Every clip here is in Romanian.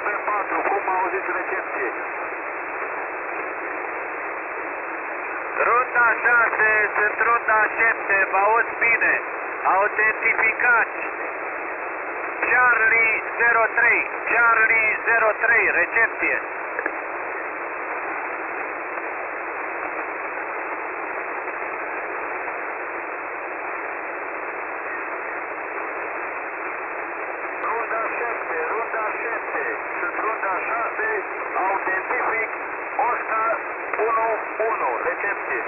pe 4, cum auziți recepție? Runda 6, sunt runda 7, vă aud bine. Autentificați. Charlie 03, Charlie 03, recepție. Runda 7, sunt runda 6, autentific, Oscar 11, recepție.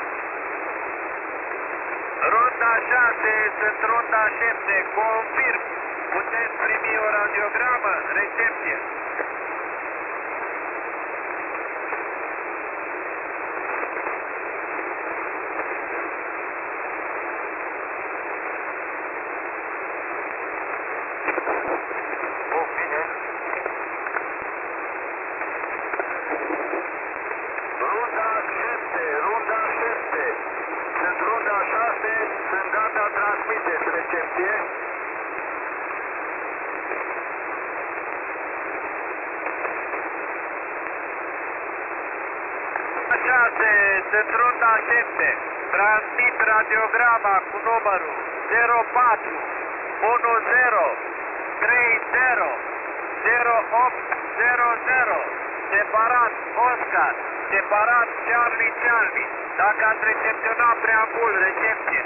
Runda 6, sunt runda 7, confirm. Puteți primi o radiogramă, recepție. Bine. Runda 7, sunt runda 6, sunt gata, transmiteți recepție. Sunt runda 7, transmit radiograma cu numărul 04 10 30 0800, separat Oscar, separat Charlie. Dacă ați recepționat preambul, recepție.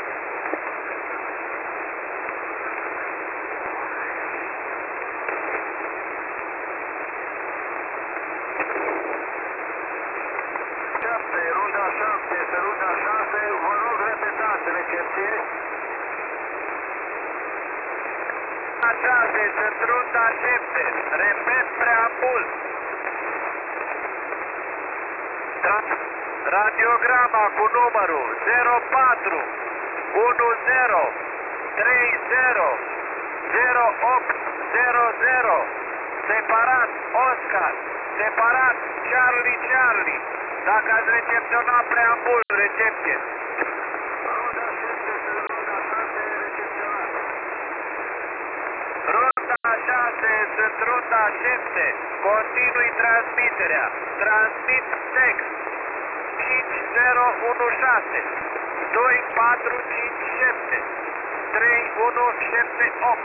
Runda 7, este runda 6, vă rog repetați recepție. Așa, sunt runda 7, repet preambul. Radiograma cu numărul 04 10 30 0800, separat Oscar, separat Charlie. Dacă ați recepționat preambul, recepție. Runda 7, runda 6, recepționat. Runda 6, sunt runda 7, continui transmiterea. Transmit text 5016 2457 3178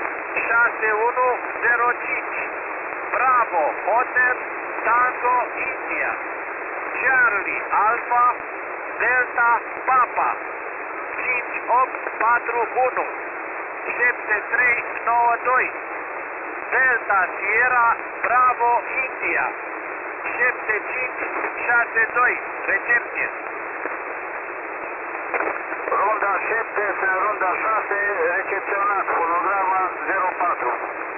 6105 Bravo, Hotel, Tango, India. Charlie, Alpha, Delta, Papa, 5841, 7392, Delta, Sierra, Bravo, India, 7562, recepție. Runda 7, sunt runda 6, recepționat, fonograma 04.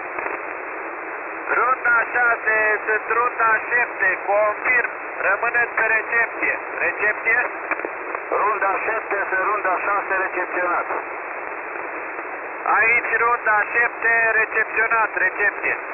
Runda 6, sunt runda 7, confirm, rămâneți pe recepție. Recepție? Runda 7, sunt runda 6, recepționat. Aici runda 7, recepționat, recepție.